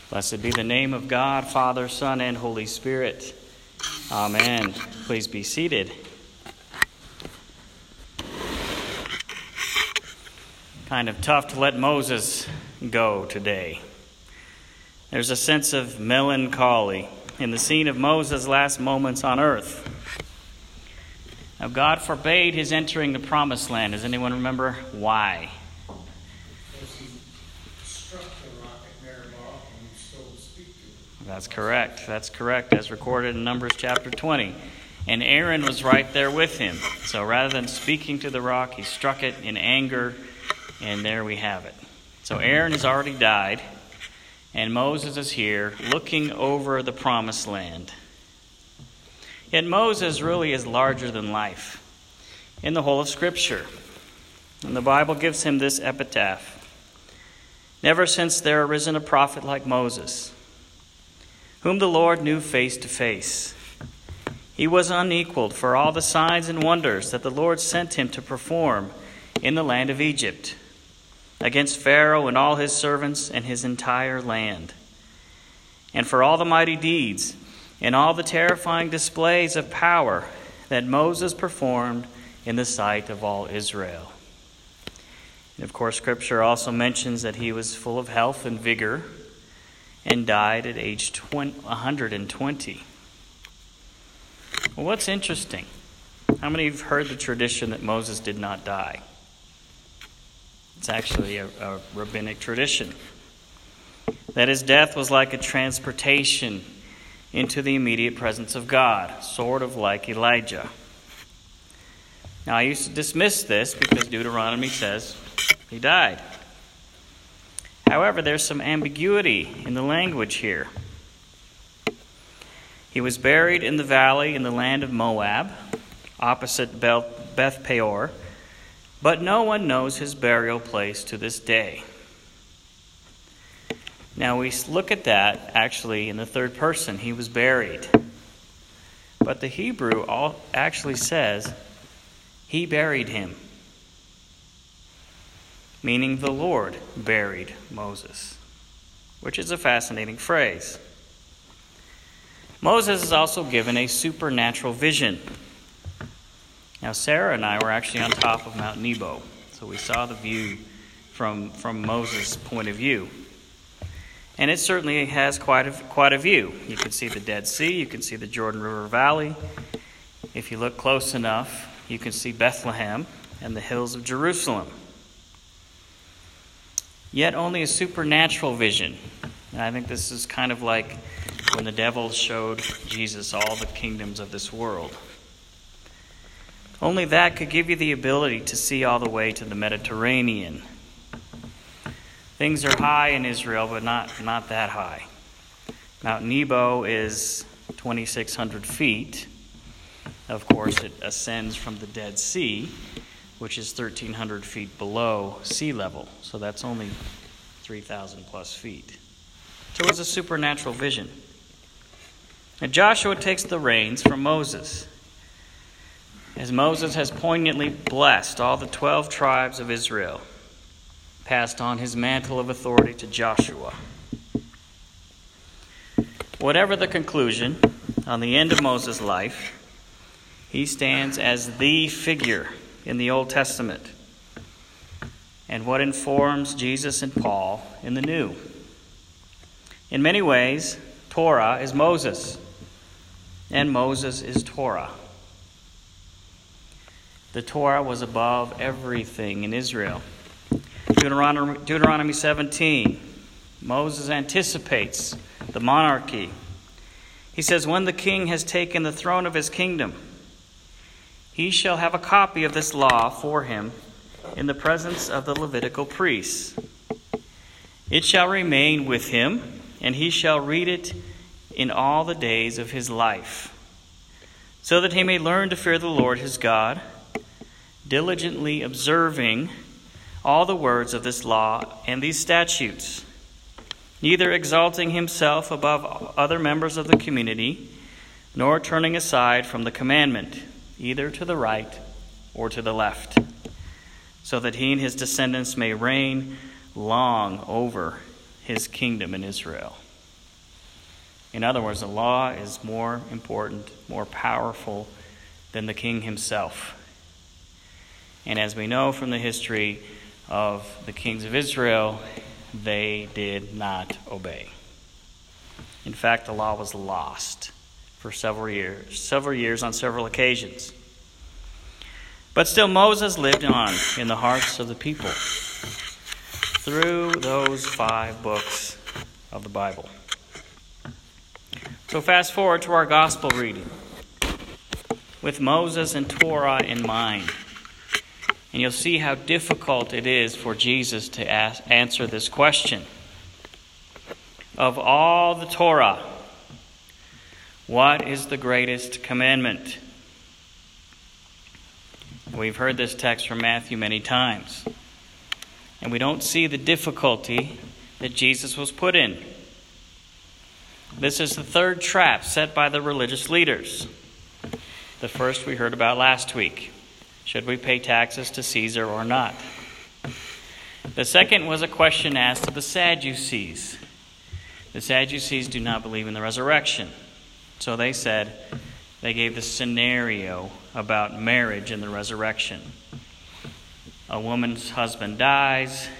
Blessed be the name of God, Father, Son, and Holy Spirit. Amen. Please be seated. Kind of tough to let Moses go today. There's a sense of melancholy in the scene of Moses' last moments on earth. Now, God forbade his entering the promised land. Does anyone remember why? That's correct, as recorded in Numbers chapter 20. And Aaron was right there with him. So rather than speaking to the rock, he struck it in anger, and there we have it. So Aaron has already died, and Moses is here looking over the promised land. Yet Moses really is larger than life in the whole of Scripture. And the Bible gives him this epitaph: "Never since there arisen a prophet like Moses, whom the Lord knew face to face. He was unequaled for all the signs and wonders that the Lord sent him to perform in the land of Egypt, against Pharaoh and all his servants and his entire land, and for all the mighty deeds and all the terrifying displays of power that Moses performed in the sight of all Israel." And of course, Scripture also mentions that he was full of health and vigor and died at age 120. Well, what's interesting? How many have heard the tradition that Moses did not die? It's actually a rabbinic tradition. That his death was like a transportation into the immediate presence of God, sort of like Elijah. Now, I used to dismiss this because Deuteronomy says he died. However, there's some ambiguity in the language here. He was buried in the valley in the land of Moab, opposite Beth Peor, but no one knows his burial place to this day. Now we look at that actually in the third person. He was buried. But the Hebrew actually says he buried him, meaning the Lord buried Moses, which is a fascinating phrase. Moses is also given a supernatural vision. Now, Sarah and I were actually on top of Mount Nebo, so we saw the view from Moses' point of view. And it certainly has quite a view. You can see the Dead Sea, you can see the Jordan River Valley. If you look close enough, you can see Bethlehem and the hills of Jerusalem. Yet only a supernatural vision. And I think this is kind of like when the devil showed Jesus all the kingdoms of this world. Only that could give you the ability to see all the way to the Mediterranean. Things are high in Israel, but not that high. Mount Nebo is 2,600 feet. Of course, it ascends from the Dead Sea, which is 1,300 feet below sea level. So that's only 3,000 plus feet. So it's a supernatural vision. And Joshua takes the reins from Moses, as Moses has poignantly blessed all the 12 tribes of Israel, passed on his mantle of authority to Joshua. Whatever the conclusion on the end of Moses' life, he stands as the figure in the Old Testament, and what informs Jesus and Paul in the New. In many ways, Torah is Moses, and Moses is Torah. The Torah was above everything in Israel. Deuteronomy 17, Moses anticipates the monarchy. He says, "When the king has taken the throne of his kingdom, he shall have a copy of this law for him in the presence of the Levitical priests. It shall remain with him, and he shall read it in all the days of his life, so that he may learn to fear the Lord his God, diligently observing all the words of this law and these statutes, neither exalting himself above other members of the community, nor turning aside from the commandment, either to the right or to the left, so that he and his descendants may reign long over his kingdom in Israel." In other words, the law is more important, more powerful than the king himself. And as we know from the history of the kings of Israel, they did not obey. In fact, the law was lost for several years on several occasions. But still, Moses lived on in the hearts of the people through those 5 books of the Bible. So fast forward to our gospel reading with Moses and Torah in mind. And you'll see how difficult it is for Jesus to answer this question. Of all the Torah, what is the greatest commandment? We've heard this text from Matthew many times. And we don't see the difficulty that Jesus was put in. This is the 3rd trap set by the religious leaders. The first we heard about last week. Should we pay taxes to Caesar or not? The second was a question asked to the Sadducees. The Sadducees do not believe in the resurrection. So they gave the scenario about marriage and the resurrection. A woman's husband dies,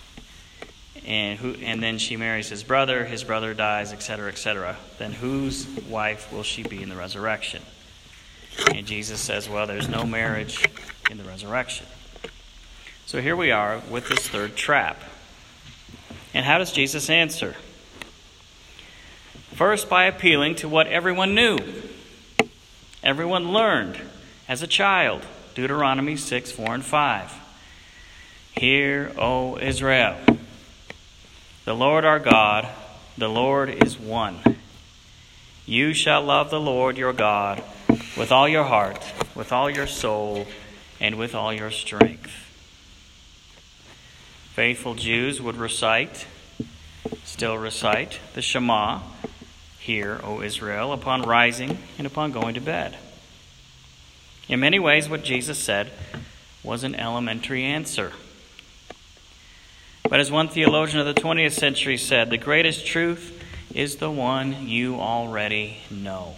and then she marries his brother dies, etc., etc. Then whose wife will she be in the resurrection? And Jesus says, well, there's no marriage in the resurrection. So here we are with this 3rd trap. And how does Jesus answer? First, by appealing to what everyone knew. Everyone learned as a child. Deuteronomy 6, 4, and 5. Hear, O Israel, the Lord our God, the Lord is one. You shall love the Lord your God with all your heart, with all your soul, and with all your strength. Faithful Jews would still recite the Shema, Hear, O Israel, upon rising and upon going to bed. In many ways, what Jesus said was an elementary answer. But as one theologian of the 20th century said, the greatest truth is the one you already know.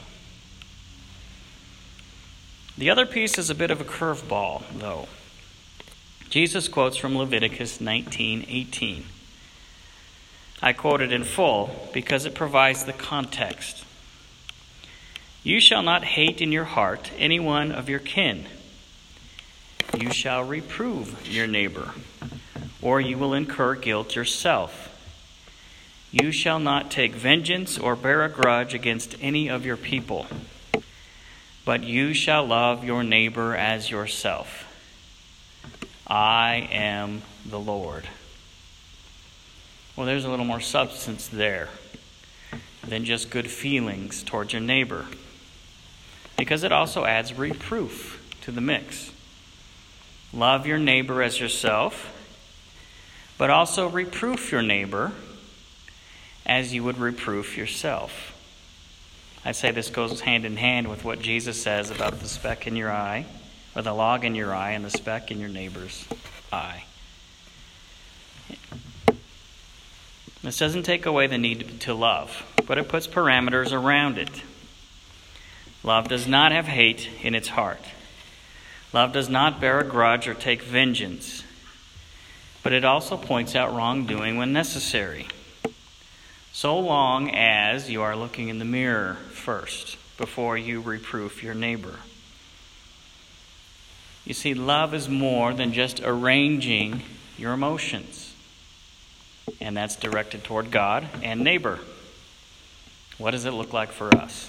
The other piece is a bit of a curveball, though. Jesus quotes from Leviticus 19:18. I quote it in full because it provides the context. You shall not hate in your heart any one of your kin. You shall reprove your neighbor, or you will incur guilt yourself. You shall not take vengeance or bear a grudge against any of your people, but you shall love your neighbor as yourself. I am the Lord. Well, there's a little more substance there than just good feelings towards your neighbor, because it also adds reproof to the mix. Love your neighbor as yourself, but also reproof your neighbor as you would reproof yourself. I'd say this goes hand in hand with what Jesus says about the speck in your eye, or the log in your eye and the speck in your neighbor's eye. This doesn't take away the need to love, but it puts parameters around it. Love does not have hate in its heart. Love does not bear a grudge or take vengeance, but it also points out wrongdoing when necessary, so long as you are looking in the mirror first before you reproof your neighbor. You see, love is more than just arranging your emotions. And that's directed toward God and neighbor. What does it look like for us?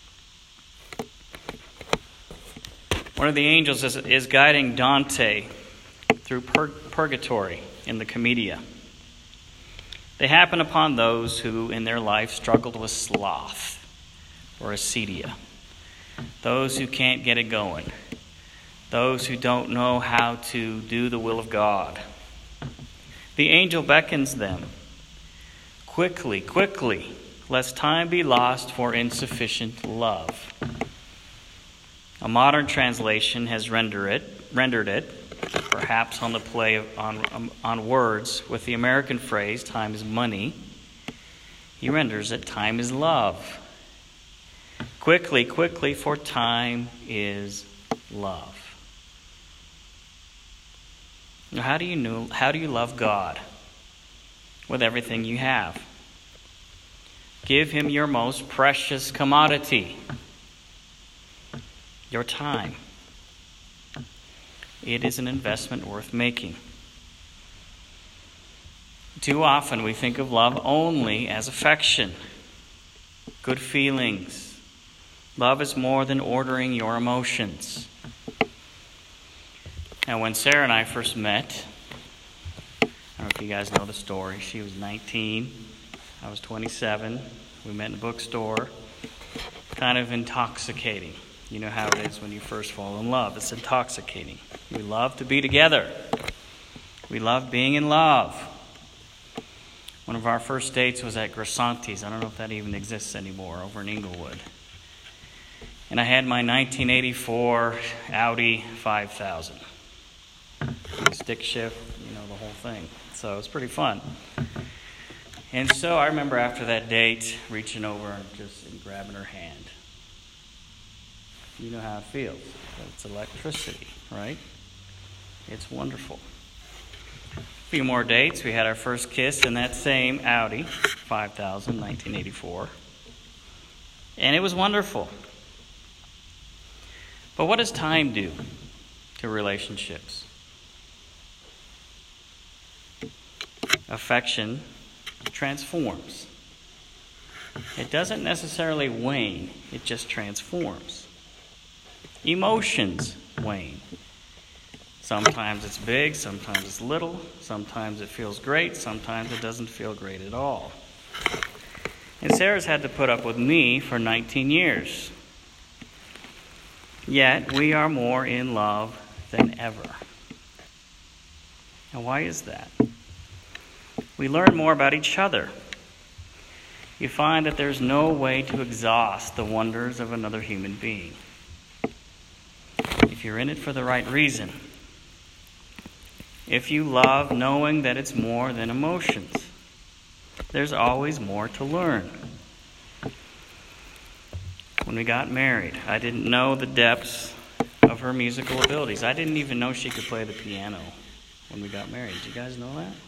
One of the angels is guiding Dante through purgatory in the Commedia. They happen upon those who in their life struggled with sloth or acedia. Those who can't get it going. Those who don't know how to do the will of God. The angel beckons them. Quickly, quickly, lest time be lost for insufficient love. A modern translation has rendered it, perhaps on the play on words, with the American phrase, time is money. He renders it, time is love. Quickly, quickly, for time is love. Now, how do you love God? With everything you have. Give him your most precious commodity, your time. It is an investment worth making. Too often we think of love only as affection, good feelings. Love is more than ordering your emotions. Now, when Sarah and I first met, I don't know if you guys know the story. She was 19. I was 27. We met in a bookstore. Kind of intoxicating. You know how it is when you first fall in love. It's intoxicating. We love to be together. We love being in love. One of our first dates was at Grisanti's. I don't know if that even exists anymore, over in Inglewood. And I had my 1984 Audi 5000. Stick shift, the whole thing. So it was pretty fun. And so I remember after that date, reaching over and grabbing her hand. You know how it feels. It's electricity, right? It's wonderful. A few more dates. We had our first kiss in that same Audi 5000, 1984. And it was wonderful. But what does time do to relationships? Affection transforms. It doesn't necessarily wane, it just transforms. Emotions wane. Sometimes it's big, sometimes it's little, sometimes it feels great, sometimes it doesn't feel great at all. And Sarah's had to put up with me for 19 years. Yet we are more in love than ever. And why is that? We learn more about each other. You find that there's no way to exhaust the wonders of another human being. If you're in it for the right reason. If you love knowing that it's more than emotions. There's always more to learn. When we got married, I didn't know the depths of her musical abilities. I didn't even know she could play the piano when we got married. Did you guys know that?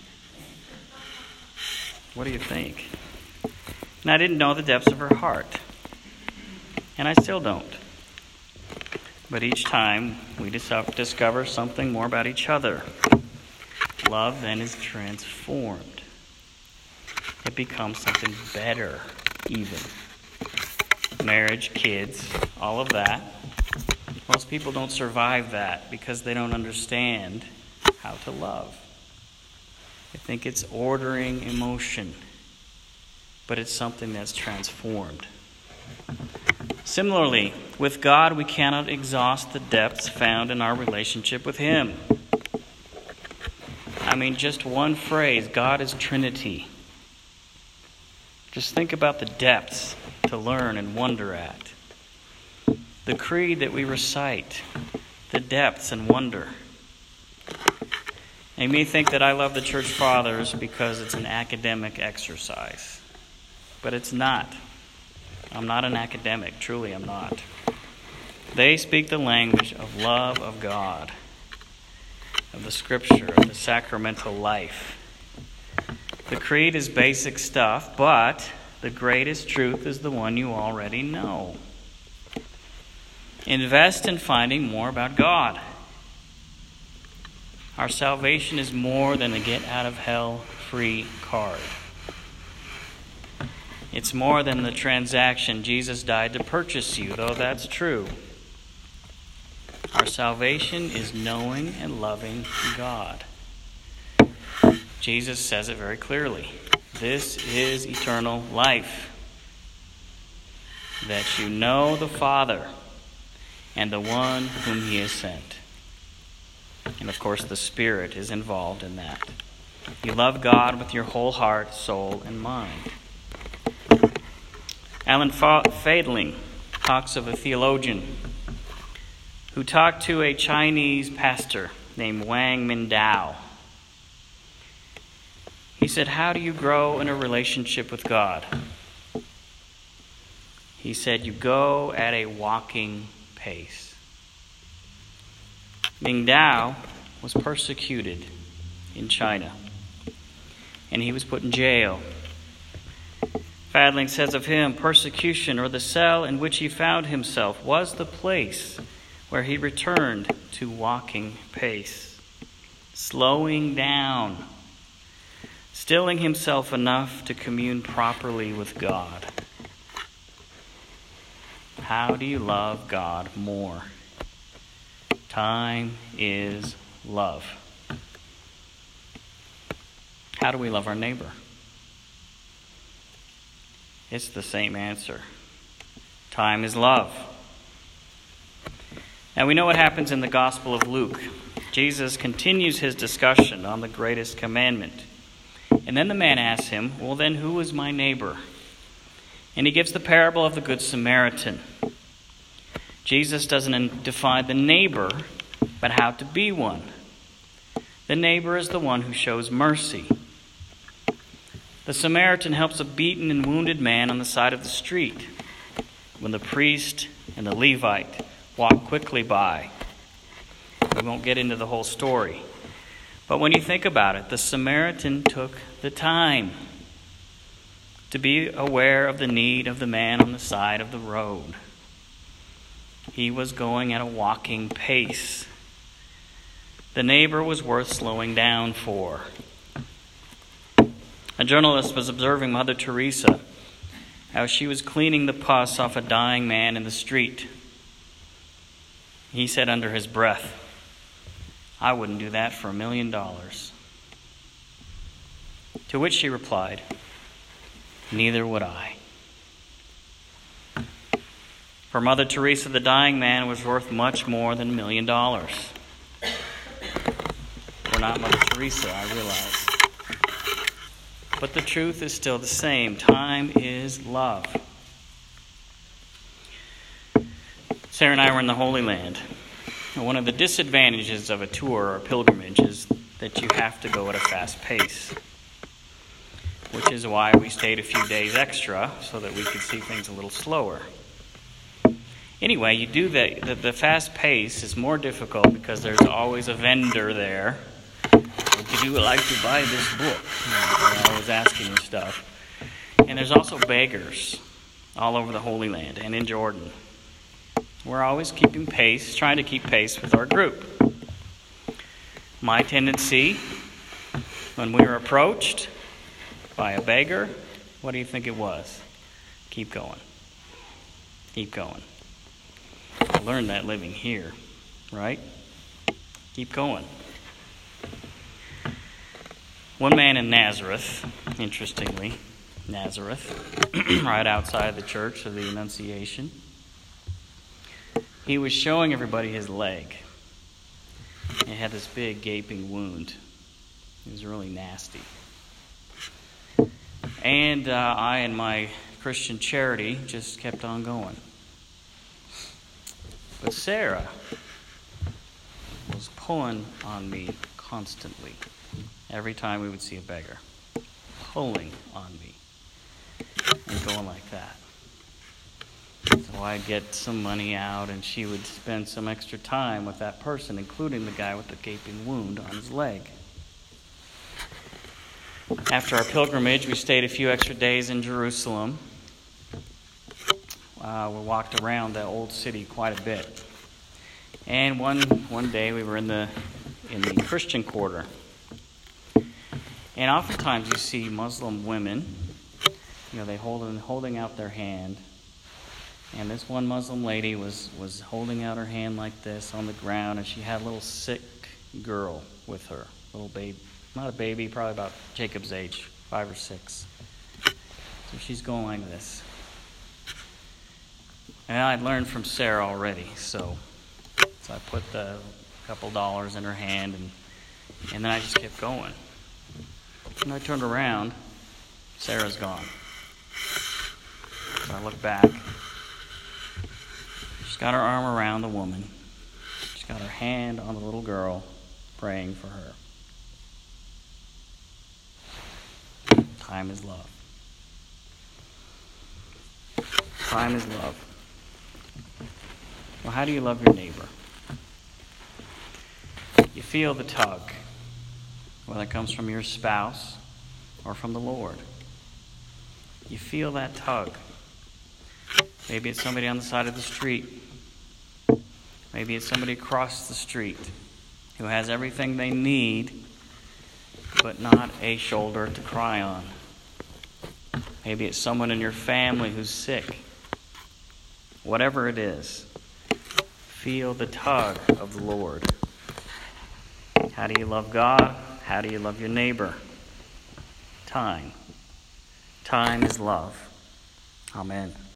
What do you think? And I didn't know the depths of her heart. And I still don't. But each time we discover something more about each other. Love then is transformed. It becomes something better, even. Marriage, kids, all of that. Most people don't survive that because they don't understand how to love. They think it's ordering emotion, but it's something that's transformed. Similarly, with God, we cannot exhaust the depths found in our relationship with Him. Just one phrase, God is Trinity. Just think about the depths to learn and wonder at. The creed that we recite, the depths and wonder. And you may think that I love the Church Fathers because it's an academic exercise. But it's not. I'm not an academic. Truly, I'm not. They speak the language of love of God, of the Scripture, of the sacramental life. The creed is basic stuff, but the greatest truth is the one you already know. Invest in finding more about God. Our salvation is more than a get-out-of-hell-free card. It's more than the transaction. Jesus died to purchase you, though that's true. Our salvation is knowing and loving God. Jesus says it very clearly. This is eternal life, that you know the Father and the one whom He has sent. And of course, the Spirit is involved in that. You love God with your whole heart, soul, and mind. Alan Fadling talks of a theologian who talked to a Chinese pastor named Wang Mindao. He said, "How do you grow in a relationship with God?" He said, you go at a walking pace. Ming Dao was persecuted in China, and he was put in jail. Fadling says of him, persecution, or the cell in which he found himself, was the place where he returned to walking pace, slowing down, stilling himself enough to commune properly with God. How do you love God more? Time is love. How do we love our neighbor? It's the same answer. Time is love. Now we know what happens in the Gospel of Luke. Jesus continues his discussion on the greatest commandment. And then the man asks him, well then, who is my neighbor? And he gives the parable of the Good Samaritan. Jesus doesn't define the neighbor, but how to be one. The neighbor is the one who shows mercy. The Samaritan helps a beaten and wounded man on the side of the street when the priest and the Levite walk quickly by. We won't get into the whole story. But when you think about it, the Samaritan took the time to be aware of the need of the man on the side of the road. He was going at a walking pace. The neighbor was worth slowing down for. A journalist was observing Mother Teresa, how she was cleaning the pus off a dying man in the street. He said under his breath, I wouldn't do that for $1 million. To which she replied, neither would I. For Mother Teresa, the dying man was worth much more than $1 million. We're not Mother Teresa, I realize. But the truth is still the same. Time is love. Sarah and I were in the Holy Land. One of the disadvantages of a tour or pilgrimage is that you have to go at a fast pace, which is why we stayed a few days extra so that we could see things a little slower. Anyway, you do that. The fast pace is more difficult because there's always a vendor there. Would you like to buy this book? They're always asking you stuff. And there's also beggars all over the Holy Land and in Jordan. We're always keeping pace, trying to keep pace with our group. My tendency, when we were approached by a beggar, what do you think it was? Keep going. Keep going. I learned that living here, right? Keep going. One man in Nazareth, interestingly, Nazareth, right outside the Church of the Annunciation, he was showing everybody his leg. He had this big gaping wound. It was really nasty. And I and my Christian charity just kept on going. But Sarah was pulling on me constantly. Every time we would see a beggar, pulling on me and going like that. So I'd get some money out and she would spend some extra time with that person, including the guy with the gaping wound on his leg. After our pilgrimage, we stayed a few extra days in Jerusalem. We walked around the old city quite a bit. And one day we were in the Christian quarter. And oftentimes you see Muslim women, they holding out their hand. And this one Muslim lady was holding out her hand like this on the ground, and she had a little sick girl with her, little baby, not a baby, probably about Jacob's age, 5 or 6. So she's going like this. And I'd learned from Sarah already, so I put a couple dollars in her hand, and then I just kept going. And I turned around, Sarah's gone. So I look back. She's got her arm around the woman. She's got her hand on the little girl, praying for her. Time is love. Time is love. Well, how do you love your neighbor? You feel the tug, whether it comes from your spouse or from the Lord. You feel that tug. Maybe it's somebody on the side of the street. Maybe it's somebody across the street who has everything they need, but not a shoulder to cry on. Maybe it's someone in your family who's sick. Whatever it is, feel the tug of the Lord. How do you love God? How do you love your neighbor? Time. Time is love. Amen.